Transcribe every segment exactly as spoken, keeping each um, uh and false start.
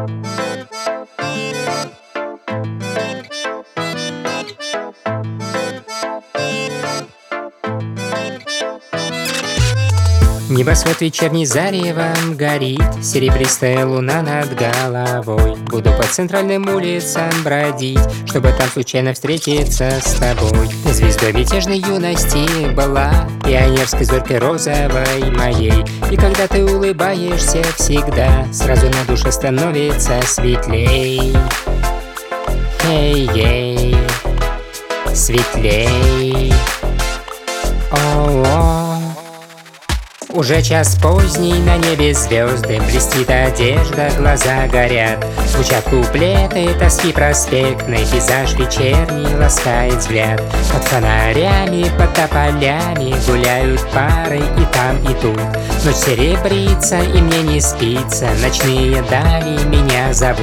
Небосвод вечерний заревом горит, серебристая луна над головой. Буду по центральным улицам бродить, чтобы там случайно встретиться с тобой. Ты звездой мятежной юности была, пионерской зорькой розовой моей. И когда ты улыбаешься всегда, сразу на душе становится светлей. Эй-ей, светлей. О-о. Уже час поздний, на небе звезды, блестит одежда, глаза горят. Звучат куплеты, тоски проспектной, пейзаж вечерний ласкает взгляд. Под фонарями, под тополями гуляют пары и там, и тут. Ночь серебрится, и мне не спится, ночные дали меня зовут.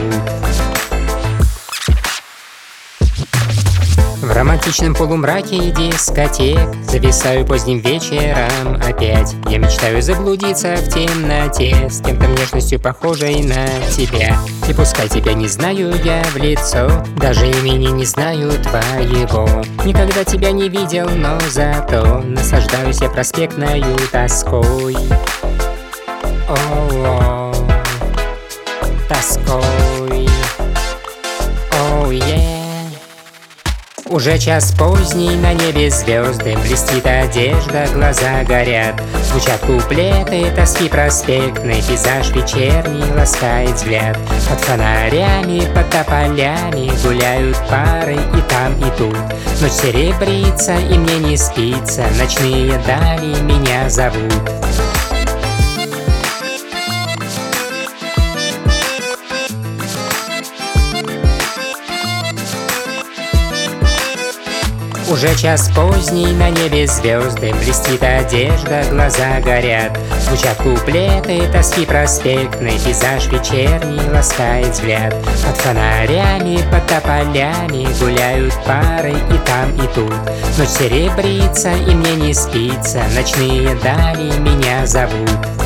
В романтичном полумраке дискотек зависаю поздним вечером опять. Я мечтаю заблудиться в темноте с кем-то внешностью похожей на тебя. И пускай тебя не знаю я в лицо, даже имени не знаю твоего. Никогда тебя не видел, но зато наслаждаюсь я проспектною тоской. О-о-о, тоской. О-е. Уже час поздний, на небе звезды, блестит одежда, глаза горят. Звучат куплеты, тоски проспектной, пейзаж вечерний ласкает взгляд. Под фонарями, под тополями гуляют пары и там, и тут. Ночь серебрится, и мне не спится, ночные дали меня зовут. Уже час поздний, на небе звезды, блестит одежда, глаза горят. Звучат куплеты, тоски проспектной, пейзаж вечерний ласкает взгляд. Под фонарями, под тополями гуляют пары и там, и тут. Ночь серебрится, и мне не спится, ночные дали меня зовут.